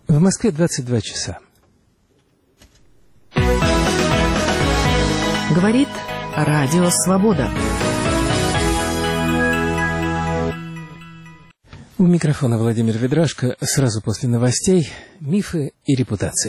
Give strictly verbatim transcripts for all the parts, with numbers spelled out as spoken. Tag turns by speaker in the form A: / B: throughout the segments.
A: В Москве двадцать два часа.
B: Говорит Радио Свобода.
A: У микрофона Владимир Ведрашко. Сразу после новостей «Мифы и репутации».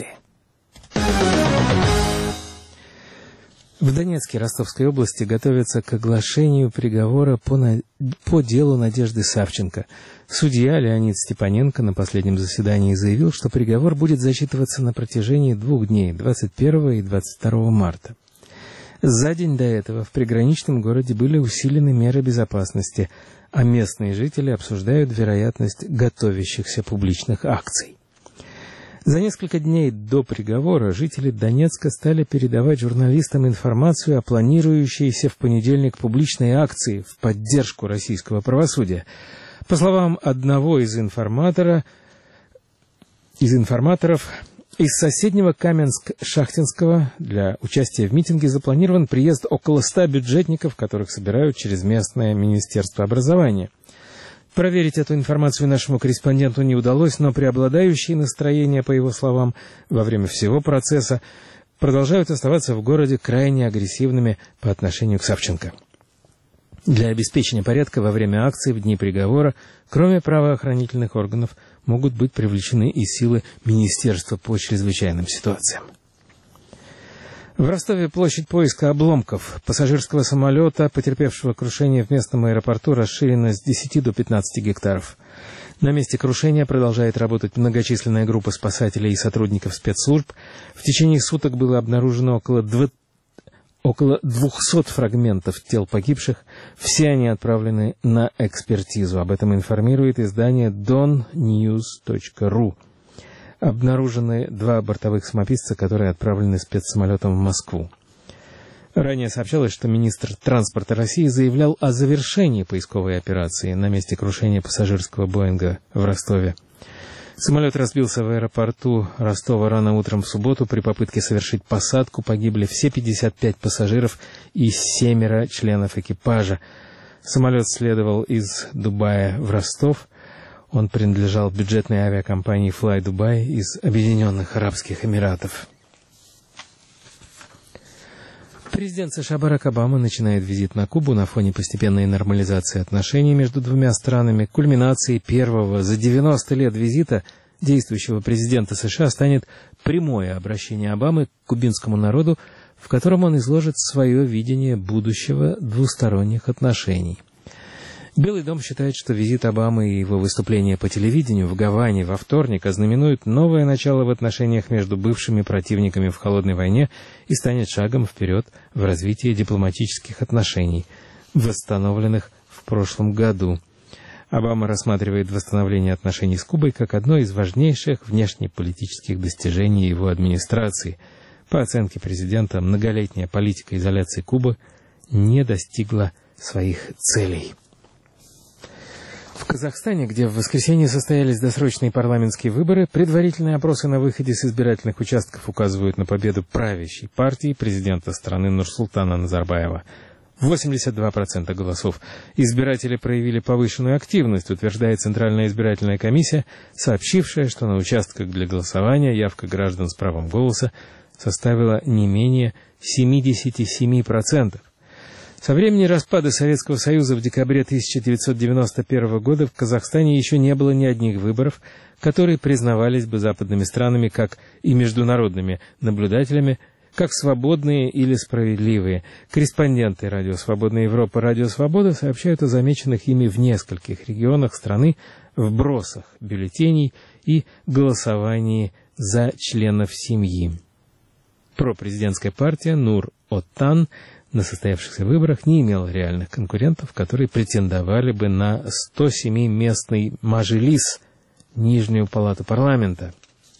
A: В Донецкой и Ростовской области готовятся к оглашению приговора по, на... по делу Надежды Савченко. Судья Леонид Степаненко на последнем заседании заявил, что приговор будет зачитываться на протяжении двух дней, двадцать первого и двадцать второго марта. За день до этого в приграничном городе были усилены меры безопасности, а местные жители обсуждают вероятность готовящихся публичных акций. За несколько дней до приговора жители Донецка стали передавать журналистам информацию о планирующейся в понедельник публичной акции в поддержку российского правосудия. По словам одного из информатора, из информаторов, из соседнего Каменск-Шахтинского для участия в митинге запланирован приезд около ста бюджетников, которых собирают через местное Министерство образования. Проверить эту информацию нашему корреспонденту не удалось, но преобладающие настроения, по его словам, во время всего процесса продолжают оставаться в городе крайне агрессивными по отношению к Савченко. Для обеспечения порядка во время акции в дни приговора, кроме правоохранительных органов, могут быть привлечены и силы Министерства по чрезвычайным ситуациям. В Ростове площадь поиска обломков пассажирского самолета, потерпевшего крушение в местном аэропорту, расширена с десяти до пятнадцати гектаров. На месте крушения продолжает работать многочисленная группа спасателей и сотрудников спецслужб. В течение суток было обнаружено около двадцати Около двухсот фрагментов тел погибших, все они отправлены на экспертизу. Об этом информирует издание дон ньюс точка ру. Обнаружены два бортовых самописца, которые отправлены спецсамолетом в Москву. Ранее сообщалось, что министр транспорта России заявлял о завершении поисковой операции на месте крушения пассажирского Боинга в Ростове. Самолет разбился в аэропорту Ростова рано утром в субботу. При попытке совершить посадку погибли все пятьдесят пять пассажиров и семеро членов экипажа. Самолет следовал из Дубая в Ростов. Он принадлежал бюджетной авиакомпании Fly Dubai из Объединенных Арабских Эмиратов. Президент США Барак Обама начинает визит на Кубу на фоне постепенной нормализации отношений между двумя странами. Кульминацией первого за девяносто лет визита действующего президента США станет прямое обращение Обамы к кубинскому народу, в котором он изложит свое видение будущего двусторонних отношений. Белый дом считает, что визит Обамы и его выступление по телевидению в Гаване во вторник ознаменует новое начало в отношениях между бывшими противниками в холодной войне и станет шагом вперед в развитии дипломатических отношений, восстановленных в прошлом году. Обама рассматривает восстановление отношений с Кубой как одно из важнейших внешнеполитических достижений его администрации. По оценке президента, многолетняя политика изоляции Кубы не достигла своих целей. В Казахстане, где в воскресенье состоялись досрочные парламентские выборы, предварительные опросы на выходе с избирательных участков указывают на победу правящей партии президента страны Нурсултана Назарбаева. восемьдесят два процента голосов. Избиратели проявили повышенную активность, утверждает Центральная избирательная комиссия, сообщившая, что на участках для голосования явка граждан с правом голоса составила не менее семьдесят семь процентов. Со времени распада Советского Союза в декабре тысяча девятьсот девяносто первого года в Казахстане еще не было ни одних выборов, которые признавались бы западными странами как и международными наблюдателями, как свободные или справедливые. Корреспонденты Радио Свободная Европа, Радио Свобода сообщают о замеченных ими в нескольких регионах страны вбросах бюллетеней и голосовании за членов семьи. Пропрезидентская партия Нур-Отан на состоявшихся выборах не имела реальных конкурентов, которые претендовали бы на сто семиместный Мажилис, нижнюю палату парламента.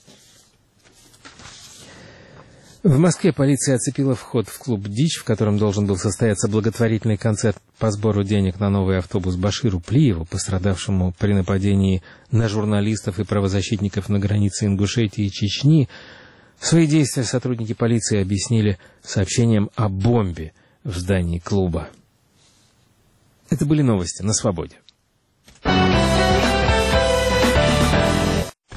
A: В Москве полиция оцепила вход в клуб «Дичь», в котором должен был состояться благотворительный концерт по сбору денег на новый автобус Баширу Плиеву, пострадавшему при нападении на журналистов и правозащитников на границе Ингушетии и Чечни. Свои действия сотрудники полиции объяснили сообщением о бомбе в здании клуба. Это были новости на Свободе.